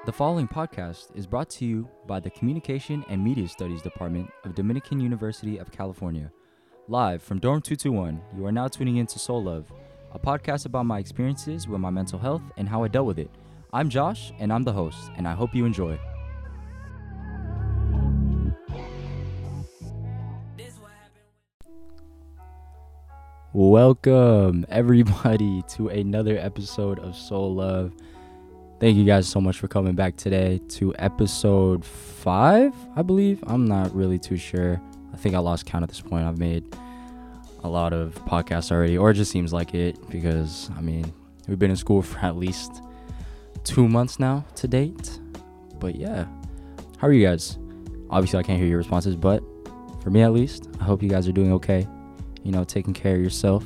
The following podcast is brought to you by the Communication and Media Studies Department of Dominican University of California. Live from Dorm 221, you are now tuning into Soul Love, a podcast about my experiences with my mental health and how I dealt with it. I'm Josh, and I'm the host, and I hope you enjoy. Welcome, everybody, to another episode of Soul Love. Thank you guys so much for coming back today to episode 5, I believe. I'm not really too sure. I think I lost count at this point. I've made a lot of podcasts already, or it just seems like it, because, we've been in school for at least 2 months now to date. But yeah, how are you guys? Obviously, I can't hear your responses, but for me at least, I hope you guys are doing okay. Taking care of yourself.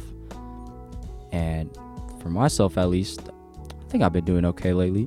And for myself at least, I think I've been doing okay lately,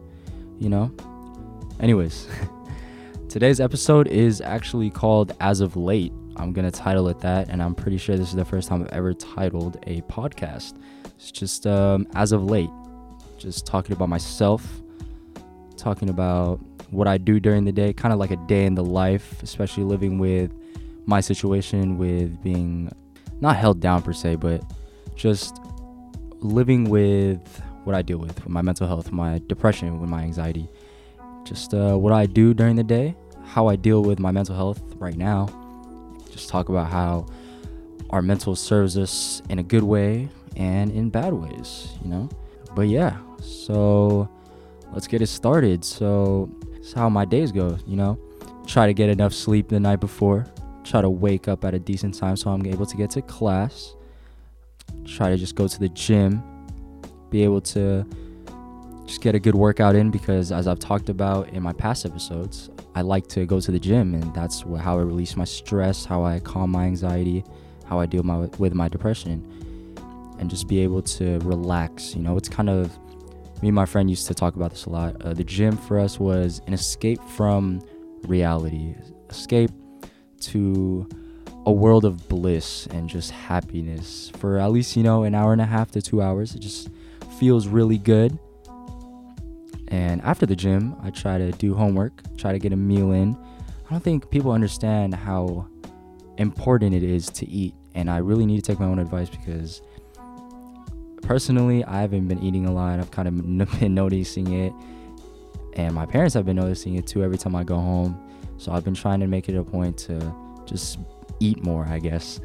Anyways, today's episode is actually called As of Late. I'm going to title it that, and I'm pretty sure this is the first time I've ever titled a podcast. It's just As of Late. Just talking about myself, talking about what I do during the day, kind of like a day in the life, especially living with my situation with being not held down per se, but just living with what I deal with my mental health, my depression, with my anxiety. Just what I do during the day, how I deal with my mental health right now. Just talk about how our mental serves us in a good way and in bad ways, But yeah, so let's get it started. So this is how my days go, Try to get enough sleep the night before. Try to wake up at a decent time so I'm able to get to class. Try to just go to the gym. Be able to just get a good workout in, because as I've talked about in my past episodes, I like to go to the gym, and that's how I release my stress, how I calm my anxiety, how I deal with my depression, and just be able to relax. It's kind of, me and my friend used to talk about this a lot. The gym for us was an escape from reality, escape to a world of bliss and just happiness for at least, an hour and a half to 2 hours. It just feels really good. And after the gym, I try to do homework, try to get a meal in. I don't think people understand how important it is to eat, and I really need to take my own advice, because personally, I haven't been eating a lot. I've kind of been noticing it, and my parents have been noticing it too every time I go home. So I've been trying to make it a point to just eat more, I guess.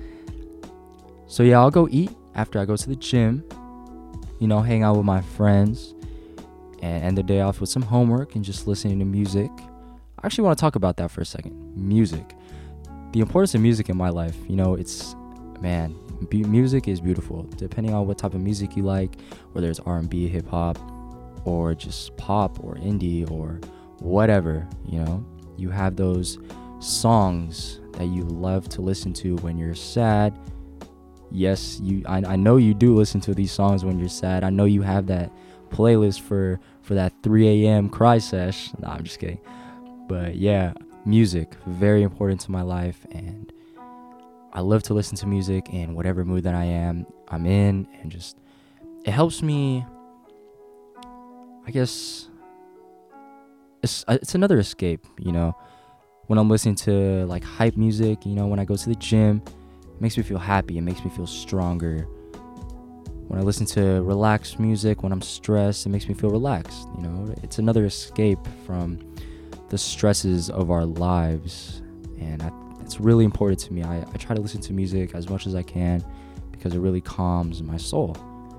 So yeah, I'll go eat after I go to the gym, hang out with my friends, and end the day off with some homework and just listening to music. I actually want to talk about that for a second. Music. The importance of music in my life. Music is beautiful. Depending on what type of music you like, whether it's R&B, hip hop, or just pop or indie or whatever, You have those songs that you love to listen to when you're sad. Yes, I know you do listen to these songs when you're sad. I know you have that playlist for that 3 a.m. cry sesh. Nah, I'm just kidding. But yeah, music, very important to my life, and I love to listen to music in whatever mood that I'm in, and just, it helps me, I guess. It's another escape, when I'm listening to like hype music, when I go to the gym, it makes me feel happy. It makes me feel stronger. When I listen to relaxed music, when I'm stressed, it makes me feel relaxed. It's another escape from the stresses of our lives. And it's really important to me. I try to listen to music as much as I can, because it really calms my soul.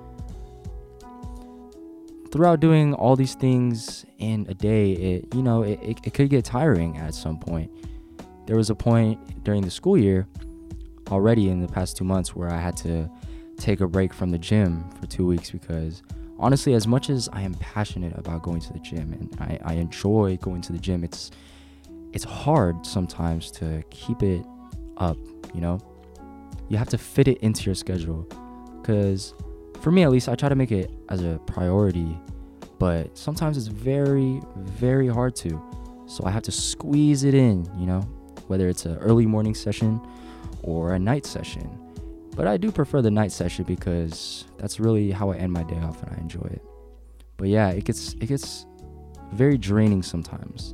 Throughout doing all these things in a day, it could get tiring at some point. There was a point during the school year, already in the past 2 months, where I had to take a break from the gym for 2 weeks, because honestly, as much as I am passionate about going to the gym and I enjoy going to the gym, it's hard sometimes to keep it up, You have to fit it into your schedule, because for me, at least, I try to make it as a priority, but sometimes it's very, very hard to. So I have to squeeze it in, whether it's an early morning session or a night session. But I do prefer the night session, because that's really how I end my day off, and I enjoy it. But yeah, it gets very draining sometimes.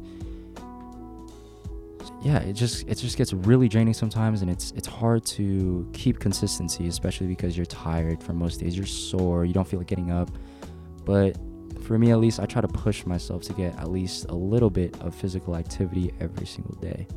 Yeah, it just gets really draining sometimes, and it's hard to keep consistency, especially because you're tired for most days. You're sore, you don't feel like getting up. But for me, at least, I try to push myself to get at least a little bit of physical activity every single day.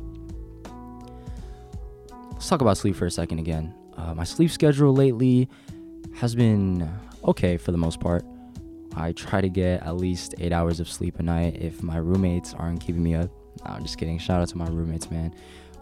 Let's talk about sleep for a second again. My sleep schedule lately has been okay for the most part. I try to get at least 8 hours of sleep a night if my roommates aren't keeping me up. No, I'm just kidding. Shout out to my roommates, man.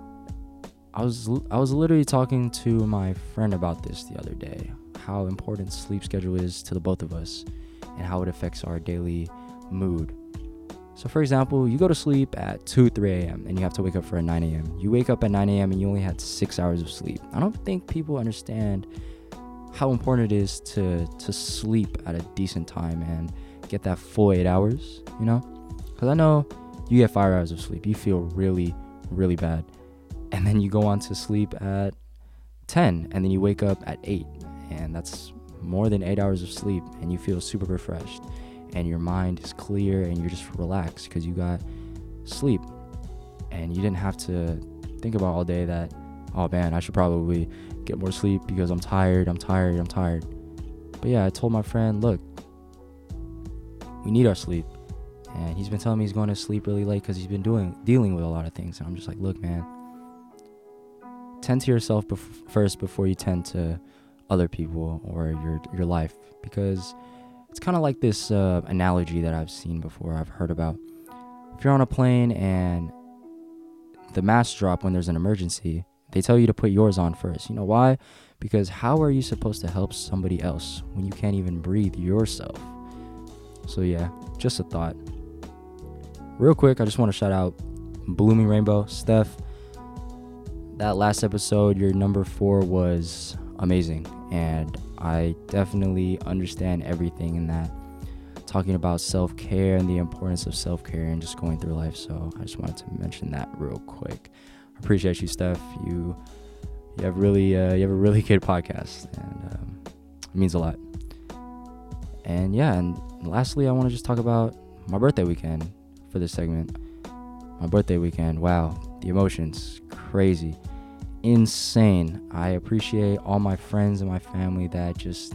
I was literally talking to my friend about this the other day, how important sleep schedule is to the both of us and how it affects our daily mood. So for example, you go to sleep at 3 a.m. and you have to wake up for a 9 a.m. You wake up at 9 a.m. and you only had 6 hours of sleep. I don't think people understand how important it is to sleep at a decent time and get that full 8 hours, you know? Because I know you get 5 hours of sleep, you feel really, really bad. And then you go on to sleep at 10, and then you wake up at 8. And that's more than 8 hours of sleep, and you feel super refreshed. And your mind is clear, and you're just relaxed because you got sleep. And you didn't have to think about all day that, oh man, I should probably get more sleep because I'm tired. But yeah, I told my friend, look, we need our sleep. And he's been telling me he's going to sleep really late because he's been dealing with a lot of things. And I'm just like, look, man, tend to yourself first before you tend to other people or your life. Because it's kind of like this analogy that I've seen before, I've heard about. If you're on a plane and the masks drop when there's an emergency, they tell you to put yours on first. You know why? Because how are you supposed to help somebody else when you can't even breathe yourself? So yeah, just a thought. Real quick, I just want to shout out Blooming Rainbow. Steph, that last episode, your number 4 was amazing. And I definitely understand everything in that. Talking about self-care and the importance of self-care and just going through life. So I just wanted to mention that real quick. I appreciate you, Steph. You have a really good podcast, and it means a lot. And yeah, and lastly, I want to just talk about my birthday weekend for this segment. My birthday weekend, wow, the emotions, crazy, insane. I appreciate all my friends and my family that just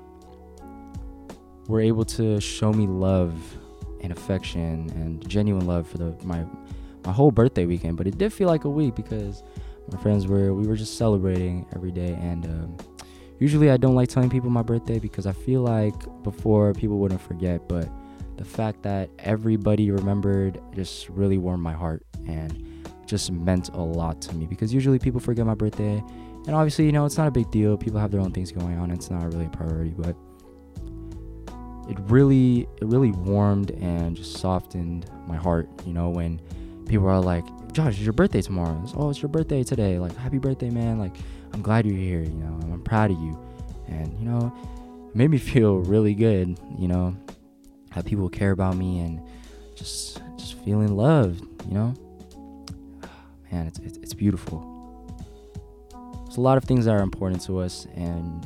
were able to show me love and affection and genuine love for my whole birthday weekend. But it did feel like a week because my friends we were just celebrating every day. And usually I don't like telling people my birthday because I feel like before people wouldn't forget, but the fact that everybody remembered just really warmed my heart and just meant a lot to me, because usually people forget my birthday, and obviously, you know, it's not a big deal. People have their own things going on. It's not really a priority, but it really warmed and just softened my heart, you know, when people are like, Josh, it's your birthday tomorrow. It's your birthday today. Like, happy birthday, man. Like, I'm glad you're here, you know, I'm proud of you. And, you know, it made me feel really good, you know, that people care about me and just feeling loved, you know. Man, it's beautiful. There's a lot of things that are important to us, and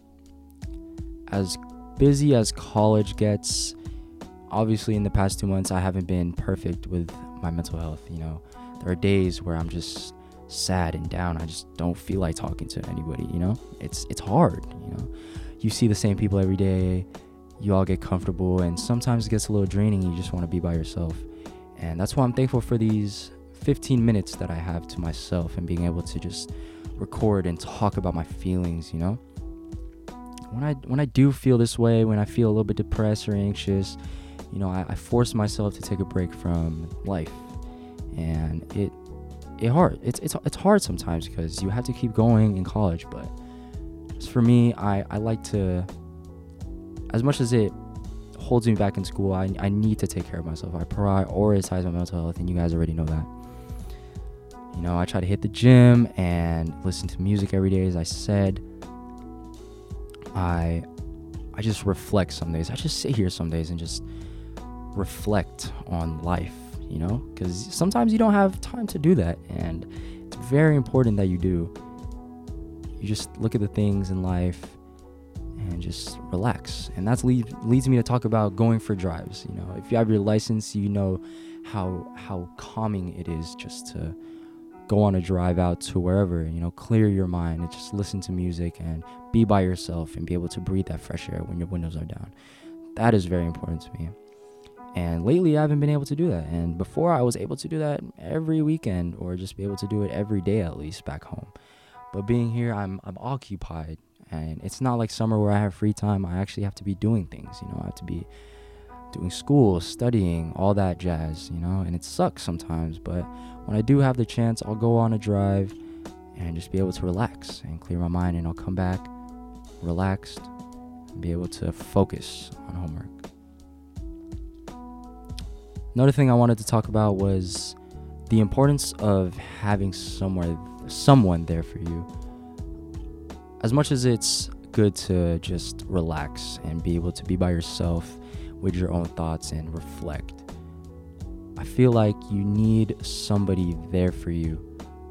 as busy as college gets, obviously in the past 2 months I haven't been perfect with my mental health. You know, there are days where I'm just sad and down. I just don't feel like talking to anybody, you know. It's hard, you know. You see the same people every day, you all get comfortable, and sometimes it gets a little draining. You just want to be by yourself. And that's why I'm thankful for these 15 minutes that I have to myself and being able to just record and talk about my feelings, you know. When I do feel this way, when I feel a little bit depressed or anxious, you know, I force myself to take a break from life. And it's hard sometimes because you have to keep going in college. But for me, I like to, as much as it holds me back in school, I need to take care of myself. I prioritize my mental health, and you guys already know that. You know, I try to hit the gym and listen to music every day, as I said. I just reflect some days. I just sit here some days and just reflect on life, you know, because sometimes you don't have time to do that, and it's very important that you do. You just look at the things in life and just relax. And that leads me to talk about going for drives. You know, if you have your license, you know how calming it is just to go on a drive out to wherever, you know, clear your mind and just listen to music and be by yourself and be able to breathe that fresh air when your windows are down. That is very important to me. And lately I haven't been able to do that. And before, I was able to do that every weekend, or just be able to do it every day at least back home. But being here, I'm occupied, and it's not like summer where I have free time. I actually have to be doing things, you know. I have to be doing school, studying, all that jazz, you know. And it sucks sometimes, but when I do have the chance, I'll go on a drive and just be able to relax and clear my mind, and I'll come back relaxed and be able to focus on homework. Another thing I wanted to talk about was the importance of having someone there for you. As much as it's good to just relax and be able to be by yourself with your own thoughts and reflect, I feel like you need somebody there for you.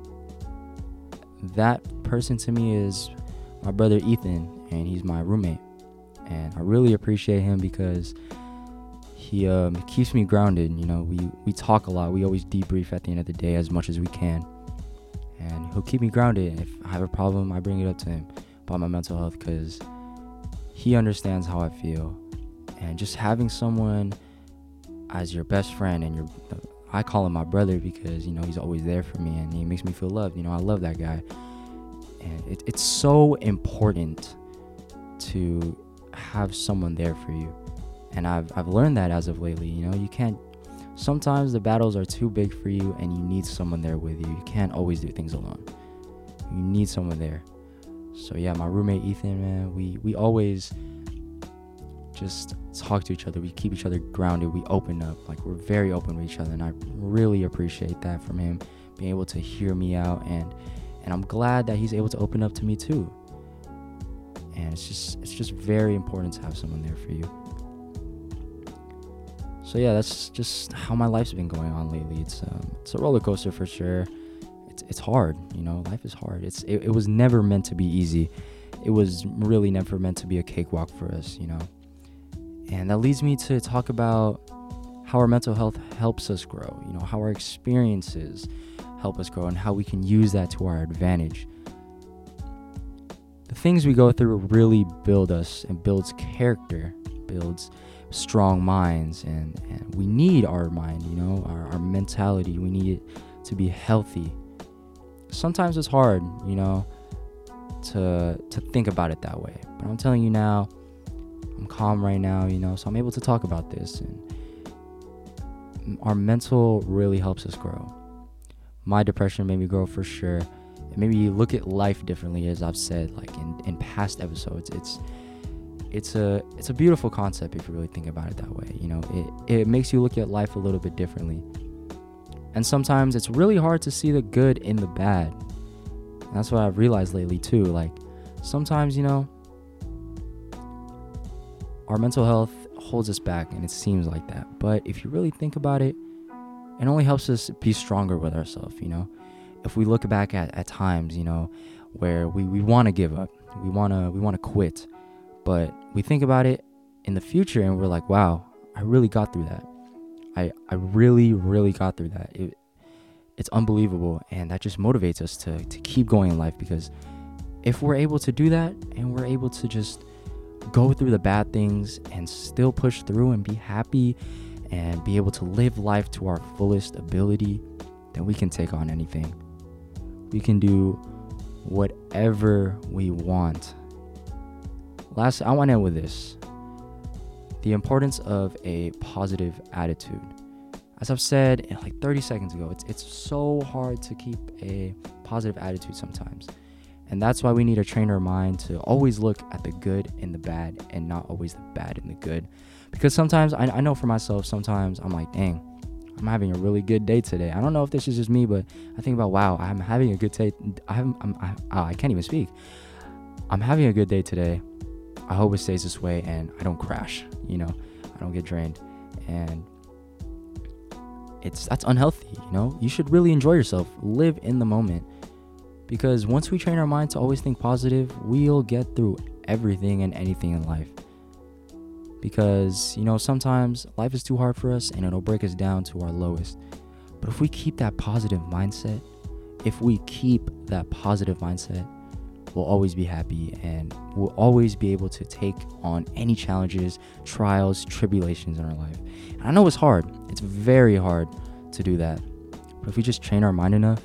That person to me is my brother Ethan, and he's my roommate. And I really appreciate him because he keeps me grounded. You know, we talk a lot. We always debrief at the end of the day as much as we can. And he'll keep me grounded. If I have a problem, I bring it up to him about my mental health, because he understands how I feel. And just having someone as your best friend, and I call him my brother because, you know, he's always there for me and he makes me feel loved. You know, I love that guy. And it's so important to have someone there for you. And I've learned that as of lately. You know, sometimes the battles are too big for you and you need someone there with you. You can't always do things alone. You need someone there. So yeah, my roommate Ethan, man, we always just talk to each other. We keep each other grounded. We open up. Like, we're very open with each other, and I really appreciate that from him, being able to hear me out, and I'm glad that he's able to open up to me too. And it's just very important to have someone there for you. So yeah, that's just how my life's been going on lately. It's a roller coaster for sure. It's hard, you know. Life is hard. It was never meant to be easy. It was really never meant to be a cakewalk for us, you know. And that leads me to talk about how our mental health helps us grow, you know, how our experiences help us grow and how we can use that to our advantage. The things we go through really build us and builds character, builds strong minds, and we need our mind, you know, our mentality. We need it to be healthy. Sometimes it's hard, you know, to think about it that way. But I'm telling you now, I'm calm right now, you know, so I'm able to talk about this, and our mental really helps us grow. My depression made me grow for sure. It made me look at life differently, as I've said, like in past episodes. It's a beautiful concept if you really think about it that way. You know, it makes you look at life a little bit differently. And sometimes it's really hard to see the good in the bad. And that's what I've realized lately too. Like, sometimes, you know, our mental health holds us back, and it seems like that. But if you really think about it, it only helps us be stronger with ourselves, you know. If we look back at times, you know, where we want to give up, we want to quit, but we think about it in the future and we're like, wow, I really got through that. I really, really got through that. It's unbelievable, and that just motivates us to keep going in life, because if we're able to do that and we're able to just go through the bad things and still push through and be happy and be able to live life to our fullest ability, then we can take on anything. We can do whatever we want. Last, I want to end with this. The importance of a positive attitude. As I've said like 30 seconds ago, it's so hard to keep a positive attitude sometimes. And that's why we need to train our mind to always look at the good in the bad and not always the bad in the good. Because sometimes, I know for myself, sometimes I'm like, dang, I'm having a really good day today. I don't know if this is just me, but I think about, wow, I'm having a good day. I can't even speak. I'm having a good day today. I hope it stays this way and I don't crash, you know, I don't get drained. And that's unhealthy, you know. You should really enjoy yourself, live in the moment. Because once we train our mind to always think positive, we'll get through everything and anything in life. Because, sometimes life is too hard for us and it'll break us down to our lowest. But if we keep that positive mindset, we'll always be happy and we'll always be able to take on any challenges, trials, tribulations in our life. And I know it's hard. It's very hard to do that. But if we just train our mind enough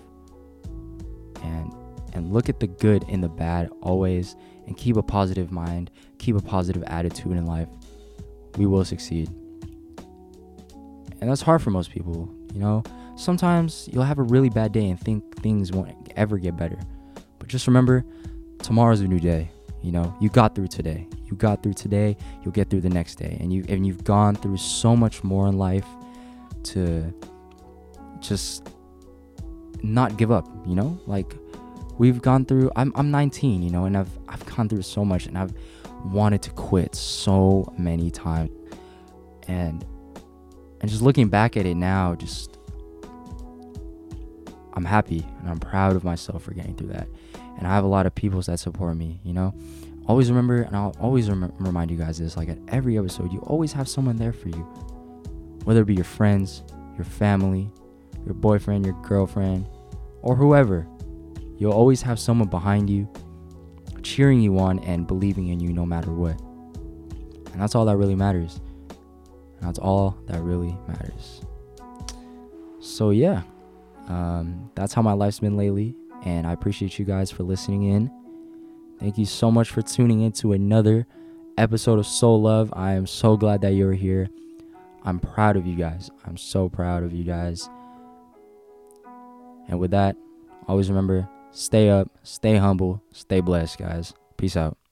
and look at the good in the bad always and keep a positive mind, keep a positive attitude in life, we will succeed. And that's hard for most people, Sometimes you'll have a really bad day and think things won't ever get better. But just remember, tomorrow's a new day. You got through today. You'll get through the next day. And you've gone through so much more in life to just not give up, Like we've gone through, I'm 19, and I've gone through so much and I've wanted to quit so many times. And just looking back at it now, I'm happy and I'm proud of myself for getting through that. And I have a lot of people that support me, Always remember, and I'll always remind you guys this, like at every episode, you always have someone there for you. Whether it be your friends, your family, your boyfriend, your girlfriend, or whoever. You'll always have someone behind you, cheering you on and believing in you no matter what. And that's all that really matters. So yeah, that's how my life's been lately. And I appreciate you guys for listening in. Thank you so much for tuning into another episode of Soul Love. I am so glad that you're here. I'm proud of you guys. I'm so proud of you guys. And with that, always remember, stay up, stay humble, stay blessed, guys. Peace out.